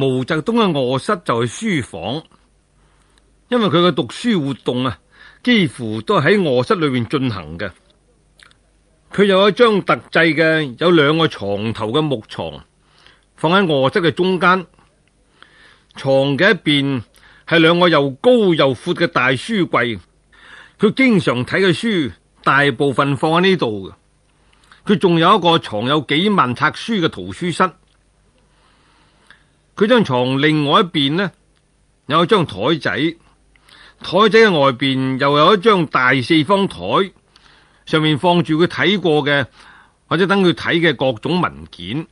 毛澤東嘅臥室就係書房，因為佢嘅讀書活動啊，幾乎都係喺臥室裏邊進行嘅。佢有一張特製嘅有兩個床頭嘅木床，放喺臥室嘅中間。床嘅一邊係兩個又高又闊嘅大書櫃，佢經常睇嘅書大部分放喺呢度嘅。佢仲有一個藏有幾萬冊書嘅圖書室。佢張床另外一邊呢，有一張台仔，台仔嘅外邊又有一張大四方台，上面放住佢睇過嘅或者等佢睇嘅各種文件。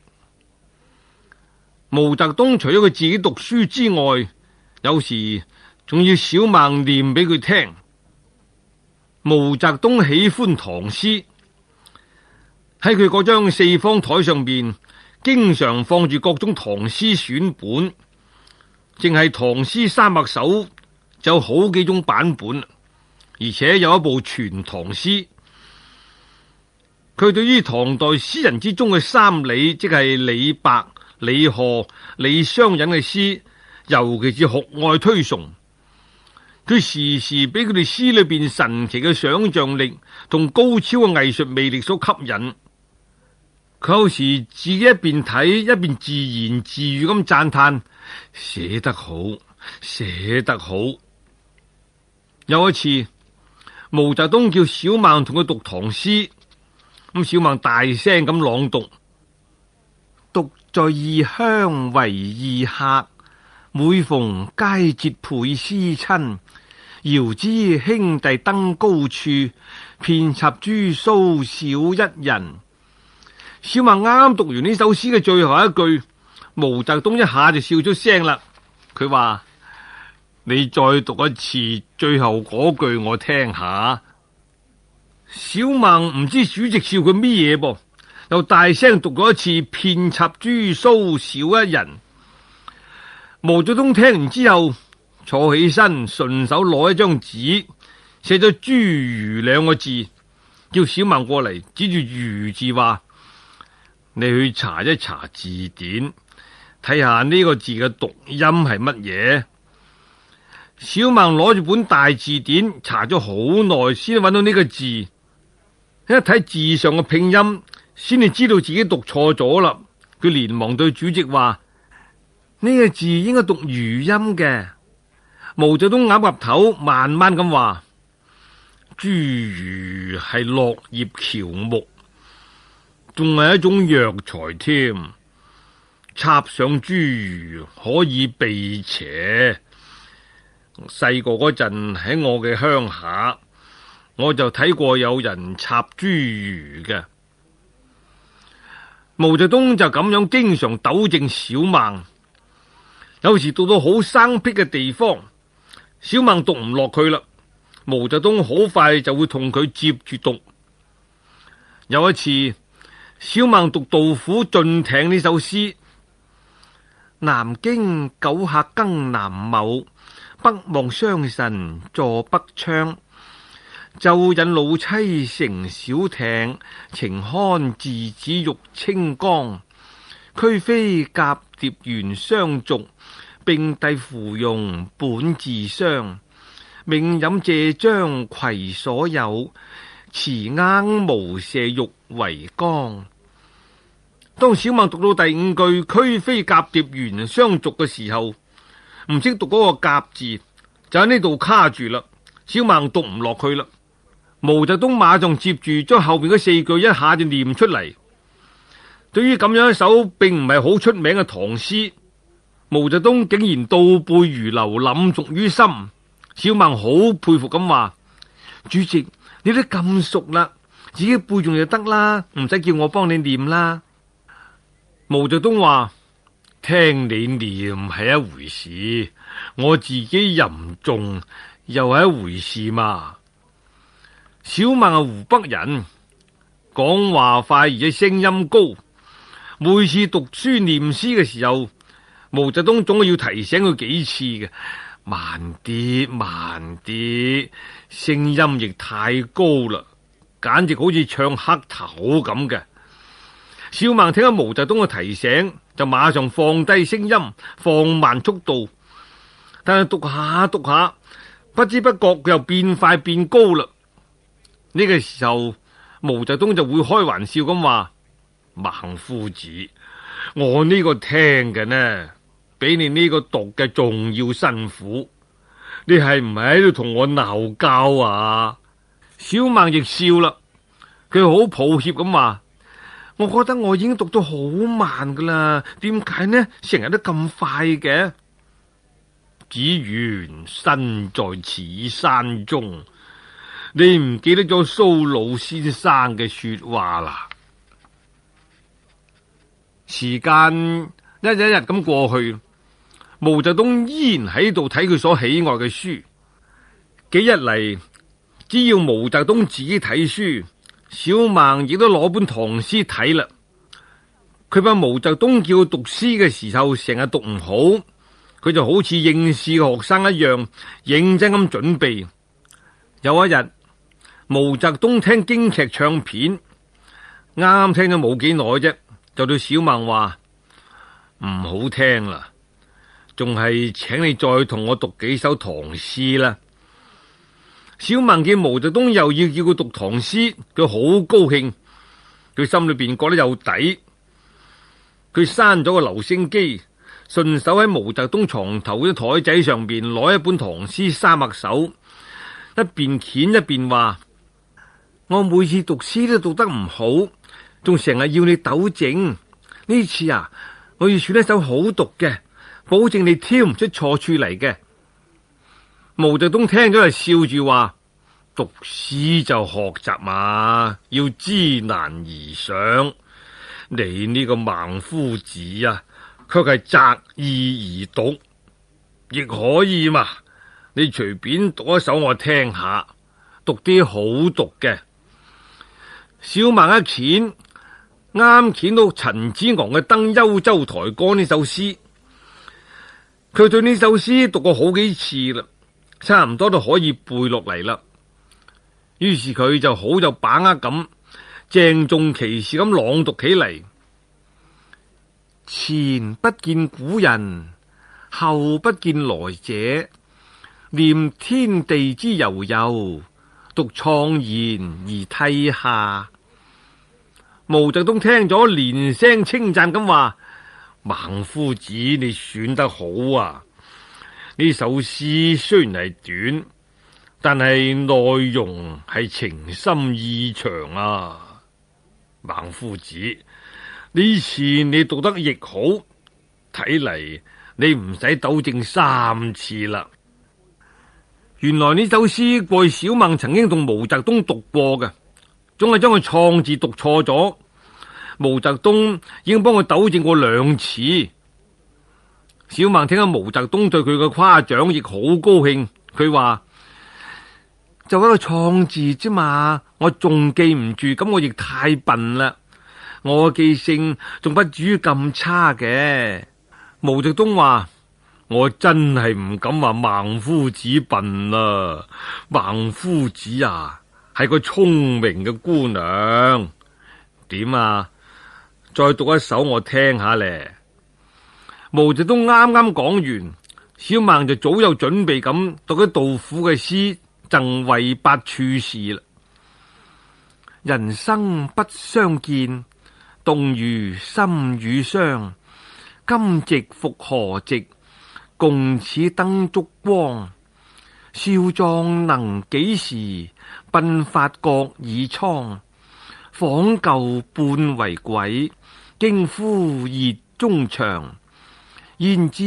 毛澤東除咗佢自己讀書之外，有時仲要小孟念俾佢聽。毛澤東喜歡唐詩，喺佢嗰張四方台上邊經常放住各種唐詩選本，淨係唐詩300首就有好幾種版本，而且有一部全唐詩。佢對於唐代詩人之中嘅三李，即係李白、李賀、李商隱嘅詩，尤其是酷愛推崇。佢時時俾佢哋詩裏邊神奇嘅想象力同高超嘅藝術魅力所吸引。佢有時自己一邊睇一邊自言自語咁讚嘆：寫得好，寫得好。有一次，毛澤東叫小孟同佢讀唐詩，咁小孟大聲咁朗讀：獨在異鄉為異客，每逢佳節倍思親。遙知兄弟登高處，遍插茱蒿少一人。小孟啱啱讀完呢首詩嘅最後一句，毛澤東一下就笑出聲啦。佢話：你再讀一次最後嗰句我聽下。小孟唔知主席笑佢咩嘢噃，又大聲讀咗一次遍插茱蒿少一人。毛澤東聽完之後坐起身，順手攞一張紙寫咗茱萸兩個字，叫小孟過嚟，指住萸字話：你去查一查字典，睇下呢個字嘅讀音係乜嘢。小孟攞住本大字典查咗好耐，先揾到呢個字。一睇字上嘅拼音，先至知道自己讀錯咗啦。佢連忙對主席話：呢個字應該讀餘音嘅。毛澤東岌岌頭，慢慢咁話：茱萸係落葉喬木，仲係一種藥材添，插上茱萸可以避邪。細個嗰陣喺我嘅鄉下，我就睇過有人插茱萸嘅。毛澤東就咁樣經常糾正小孟，有時到好生僻嘅地方，小孟讀唔落去啦，毛澤東好快就會同佢接住讀。有一次，小孟讀杜甫《進艇》呢首詩：南京九客更南畝，北望商臣坐北窗。晝引老妻乘小艇，晴看稚子浴清江。驅飛鴿蝶緣相續，並蒂芙蓉本自傷。命飲借漿攜所有，池鶯無射欲為缸。當小孟讀到第五句驅飛鴿蝶緣相續嘅時候，唔識讀嗰個鴿字，就喺呢度卡住啦。小孟讀唔落去啦。毛澤東馬上接住將後邊嗰四句一下就念出嚟。對於咁樣一首並唔係好出名嘅唐詩，毛澤東竟然倒背如流，冧熟於心。小孟好佩服咁話：主席，你都咁熟啦，自己背誦就得啦，唔使叫我幫你念啦。毛澤東話：聽你念係一回事，我自己吟誦又係一回事嘛。小孟係湖北人，講話快而且聲音高。每次讀書念詩嘅時候，毛澤東總係要提醒佢幾次嘅，慢啲，慢啲，聲音亦太高啦，簡直好似唱黑頭咁嘅。 小孟聽咗毛澤東嘅提醒，就馬上放低聲音，放慢速度。但係讀下讀下，不知不覺佢又變快變高啦。呢個時候，毛澤東就會開玩笑咁話：孟夫子，我呢個聽嘅呢，比你呢個讀嘅仲要辛苦。你係唔係喺度同我鬧交啊？小孟亦笑啦，佢好抱歉咁話：我覺得我已經讀到好慢噶啦，點解呢？成日都咁快嘅？子曰：身在此山中。你唔記得咗蘇老先生嘅說話啦？時間一日一日咁過去，毛澤東依然喺度睇佢所喜愛嘅書。幾日嚟，只要毛澤東自己睇書，小孟亦都攞本唐詩睇啦。佢怕毛澤東叫佢讀詩嘅時候成日讀唔好，佢就好似應試嘅學生一樣認真咁準備。有一日，毛澤東聽京劇唱片，啱啱聽咗冇幾耐啫，就對小孟話：唔好聽啦，仲係請你再同我讀幾首唐詩啦。小孟見毛澤東又要叫佢讀唐詩，佢好高興，佢心裏邊覺得有底。佢閂咗個留聲機，順手喺毛澤東床頭嗰啲台仔上邊攞一本唐詩三百首，一邊撿一邊話：我每次讀詩都讀得唔好，仲成日要你糾正。呢次啊，我要選一首好讀嘅，保證你挑唔出錯處嚟嘅。毛澤東聽咗就笑住話：讀詩就學習嘛，要知難而上。你呢個孟夫子啊，卻係擇意而讀，亦可以嘛。你隨便讀一首我聽下，讀啲好讀嘅。小孟一撿，啱撿到陳子昂嘅《登幽州台歌》呢首詩，佢對呢首詩讀過好幾次啦，差唔多都可以背落嚟啦。於是佢就好有把握咁鄭重其事咁朗讀起嚟：前不見古人，後不見來者，念天地之悠悠，獨愴然而涕下。毛澤東聽咗連聲稱讚咁話：孟夫子，你選得好啊！呢首詩雖然係短，但係內容係情深意長啊！孟夫子，呢次你讀得亦好，睇嚟你唔使糾正3次啦。原來呢首詩過去小孟曾經同毛澤東讀過嘅，總係將佢錯字讀錯咗。毛澤東已經幫佢糾正過2次。小孟聽到毛澤東對佢嘅誇獎，亦好高興。佢話：就一個錯字啫嘛，我仲記唔住，咁我亦太笨啦。我嘅記性仲不至於咁差嘅。毛澤東話：我真係唔敢話孟夫子笨啦。孟夫子啊，係個聰明嘅姑娘。點啊？再讀一首我聽下咧。毛澤東啱啱講完，小孟就早有準備咁讀咗杜甫嘅詩《贈衛八處士》啦。人生不相見，動如參與商。今夕復何夕，共此燈燭光。少壯能幾時，鬢發各已蒼。訪舊半為鬼，驚呼熱中腸。焉知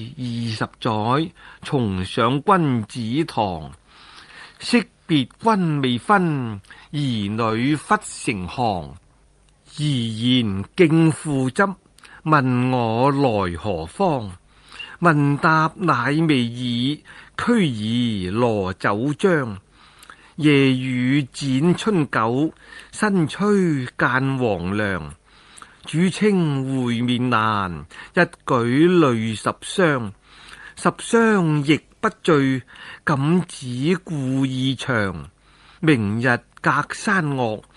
20載，重上君子堂。惜別君未分，兒女忽成行。怡然敬父執，問我來何方？問答乃未已，驅兒羅酒漿。夜雨剪春韭，新炊間黃粱。主稱會面難，一舉淚十觴。十觴亦不醉，感子故意長。明日隔山岳，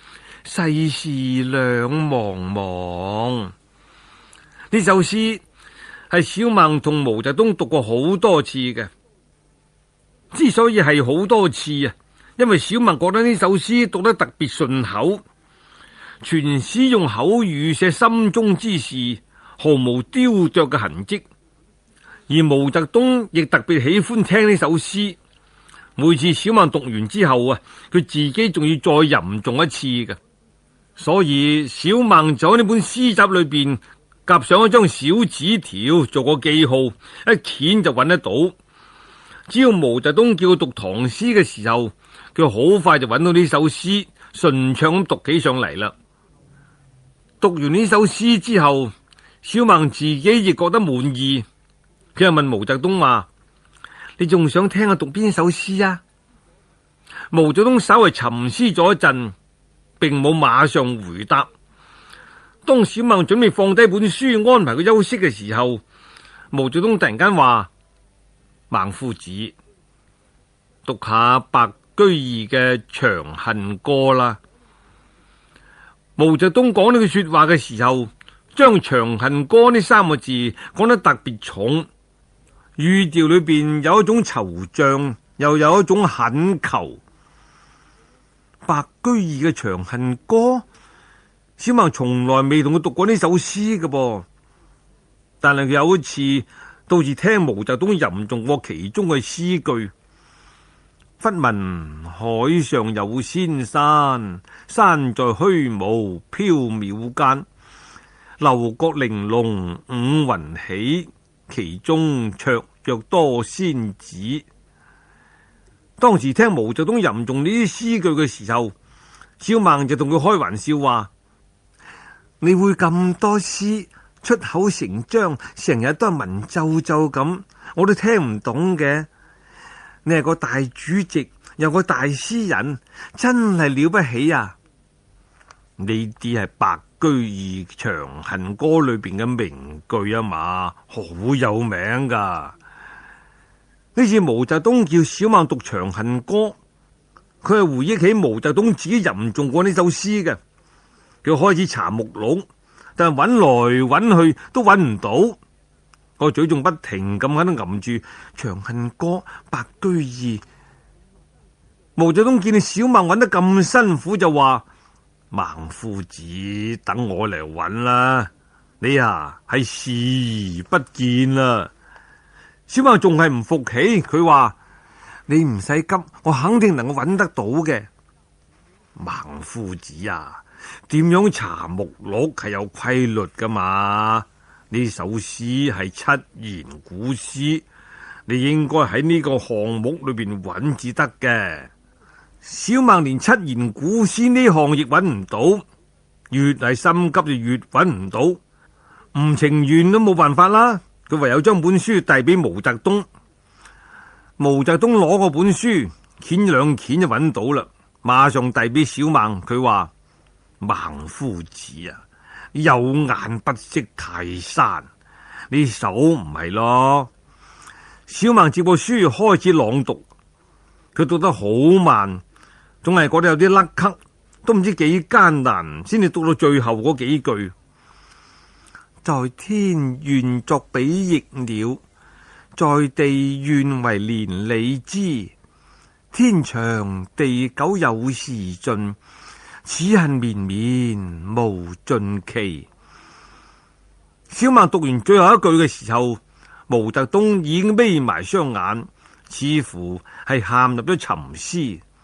世事兩茫茫。呢首詩係小孟同毛澤東讀過好多次嘅。之所以係好多次啊，因為小孟覺得呢首詩讀得特別順口，全詩用口語寫心中之事，毫無雕琢嘅痕跡。而毛澤東亦特別喜歡聽呢首詩，每次小孟讀完之後啊，佢自己仲要再吟誦一次嘅。所以小孟就喺呢本詩集裏邊夾上一張小紙條，做個記號，一掀就揾得到。只要毛澤東叫佢讀唐詩嘅時候，佢好快就揾到呢首詩，順暢咁讀起上嚟啦。讀完呢首詩之後，小孟自己亦覺得滿意。佢又問毛澤東話：你仲想聽我讀邊首詩啊？毛澤東稍為沉思咗一陣，並冇馬上回答。當小孟準備放低本書安排佢休息嘅時候，毛澤東突然間話：孟夫子，讀下白居易嘅《長恨歌》啦。毛澤東講呢句說話嘅時候，將《長恨歌》呢三個字講得特別重，語調裏邊有一種惆悵，又有一種懇求。白居易嘅《長恨歌》，小孟從來未同佢讀過呢首詩嘅噃，但係佢有一次到時聽毛澤東吟誦過其中嘅詩句：忽聞海上有仙山，山在虛無縹緲間，樓閣玲瓏五雲起，其中綽約多仙子。當時聽毛澤東吟誦呢啲詩句嘅時候，小孟就同佢開玩笑話：你會咁多詩，出口成章，成日都係文縐縐咁，我都聽唔懂嘅。你係個大主席，又個大詩人，真係了不起啊！呢啲係白居易《長恨歌》裏邊嘅名句啊嘛，好有名噶。呢次毛澤東叫小孟讀《長恨歌》，佢係回憶起毛澤東自己吟誦過呢首詩嘅。佢開始查目錄，但係揾來揾去都揾唔到，個嘴仲不停咁喺度吟住《長恨歌》白居易。毛澤東見你小孟揾得咁辛苦，就話：孟夫子，等我嚟揾啦，你啊係視而不見啦。小孟仲係唔服氣，佢話：你唔使急，我肯定能夠揾得到嘅。孟夫子啊，點樣查目錄係有規律噶嘛？呢首詩係七言古詩，你應該喺呢個項目裏邊揾至得嘅。小孟連七言古詩呢項亦揾唔到，越係心急就越揾唔到，唔情願都冇辦法啦。佢唯有將本書遞俾毛澤東，毛澤東攞過本書，掀兩掀就揾到啦，馬上遞俾小孟。佢話：孟夫子啊，有眼不識泰山，你手唔係咯。小孟接過書開始朗讀，佢讀得好慢，總係覺得有啲甩咳，都唔知幾艱難先至讀到最後嗰幾句。在天願作比翼鳥，在地願為連理枝。天長地久有時盡，此恨綿綿無盡期。小孟讀完最後一句嘅時候，毛澤東已經眯埋雙眼，似乎係陷入咗沉思。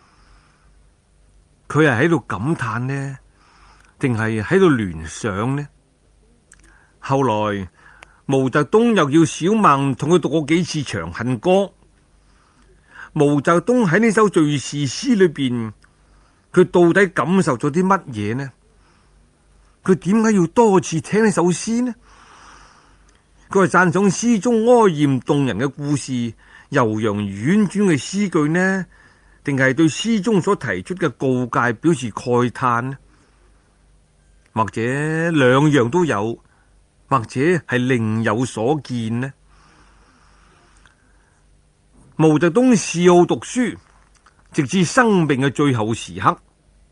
佢係喺度感嘆呢，定係喺度聯想呢？後來毛澤東又叫小孟同佢讀過幾次《長恨歌》。毛澤東喺呢首敘事詩裏邊，佢到底感受咗啲乜嘢呢？佢點解要多次聽呢首詩呢？佢係讚賞詩中哀艷動人嘅故事、悠揚婉轉嘅詩句呢，定係對詩中所提出嘅告誡表示慨嘆呢？或者兩樣都有？或者係另有所見呢？毛澤東嗜好讀書，直至生命嘅最後時刻，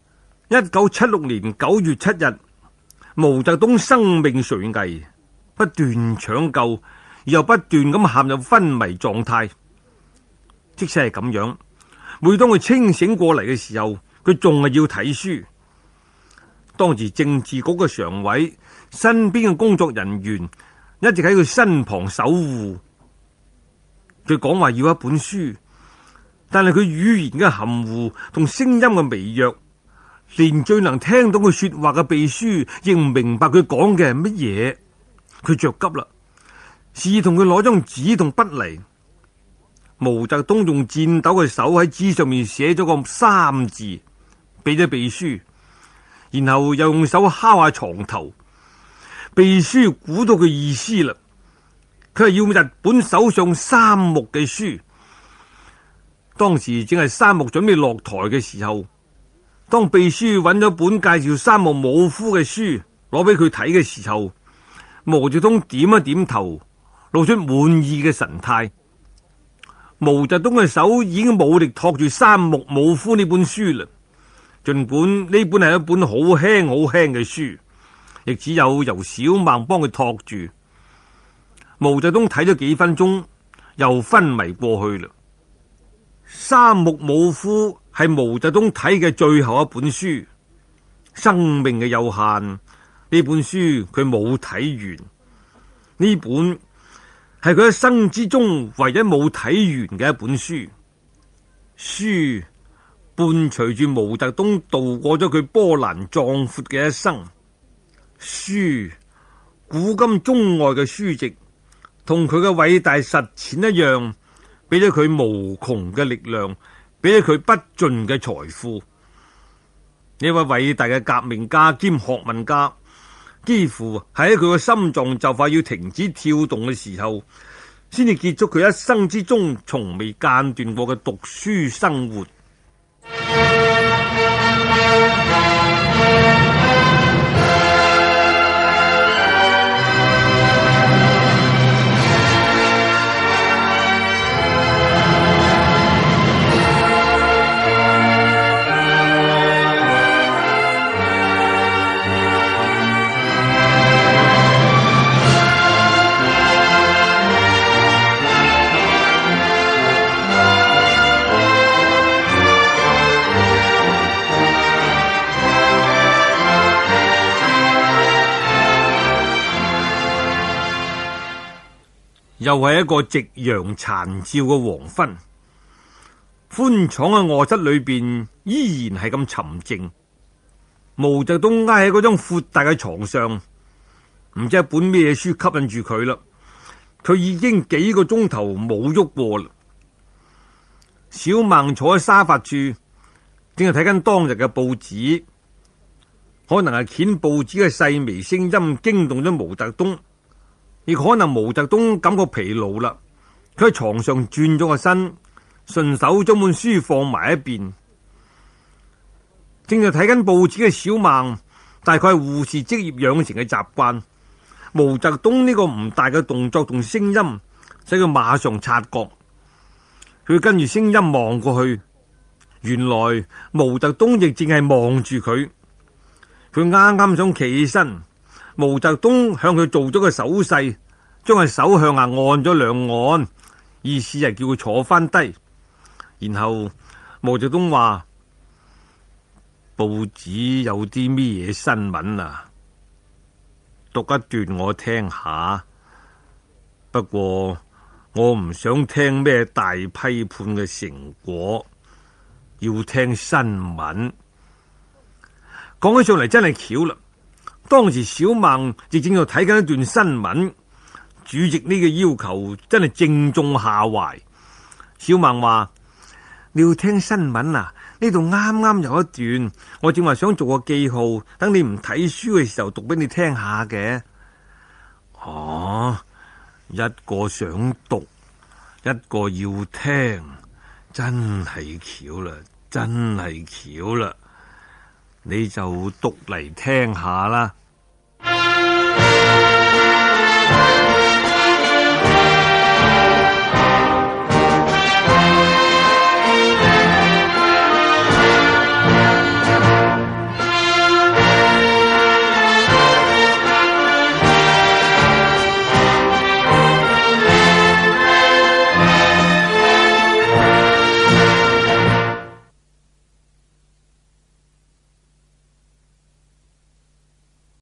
1976年9月7日，毛澤東生命垂危，不斷搶救，又不斷咁陷入昏迷狀態。即使係咁樣，每當佢清醒過嚟嘅時候，佢仲係要睇書。當時政治局嘅常委身邊嘅工作人員一直喺佢身旁守護。佢講話要一本書，但係佢語言嘅含糊同聲音嘅微弱，連最能聽到佢說話嘅秘書亦唔明白佢講嘅係乜嘢。佢着急啦，示意同佢攞張紙同筆嚟。毛澤東用顫抖嘅手喺紙上面寫咗個3字，俾咗秘書，然後又用手敲下床頭。秘書估到佢意思啦，佢係要日本首相三木嘅書。當時正係三木準備落台嘅時候，當秘書揾咗本介紹三木武夫嘅書攞俾佢睇嘅時候，毛澤東點一點頭，露出滿意嘅神態。毛澤東嘅手已經冇力托住三木武夫呢本書啦，盡管呢本係一本好輕好輕嘅書，亦只有由小孟幫佢托住。毛澤東睇咗幾分鐘，又昏迷過去啦。三木武夫係毛澤東睇嘅最後一本書，生命嘅有限，呢本書佢冇睇完。呢本係佢一生之中唯一冇睇完嘅一本書。書伴隨住毛澤東度過咗佢波瀾壯闊嘅一生。書，古今中外嘅書籍，同佢嘅偉大實踐一樣，俾咗佢無窮嘅力量，俾咗佢不盡嘅財富。呢位偉大嘅革命家兼學問家，幾乎喺佢個心臟就快要停止跳動嘅時候，先至結束佢一生之中從未間斷過嘅讀書生活。又係一個夕陽殘照嘅黃昏，寬敞嘅臥室裏邊依然係咁沉靜。毛澤東挨喺嗰張闊大嘅床上，唔知一本咩書吸引住佢啦。佢已經幾個鐘頭冇喐過啦。小孟坐喺沙發處，正係睇緊當日嘅報紙，可能係掀報紙嘅細微聲音驚動咗毛澤東。亦可能毛澤東感覺疲勞啦，佢喺床上轉咗個身，順手將本書放埋一邊。正在睇緊報紙嘅小孟，大概係護士職業養成嘅習慣。毛澤東呢個唔大嘅動作同聲音，使佢馬上察覺。佢跟住聲音望過去，原來毛澤東亦正係望住佢。佢啱啱想企起身，毛澤東向佢做咗個手勢，將個手向下按咗2按，意思係叫佢坐翻低。然後毛澤東話：報紙有啲咩嘢新聞啊？讀一段我聽下。不過我唔想聽咩大批判嘅成果，要聽新聞。講起上嚟真係巧啦。當時小孟亦正在睇緊一段新聞，主席呢個要求真係正中下懷。小孟話：你要聽新聞啊？呢度啱啱有一段，我正話想做個記號，等你唔睇書嘅時候讀俾你聽下嘅。哦，一個想讀，一個要聽，真係巧啦，真係巧啦。你就讀嚟聽下啦。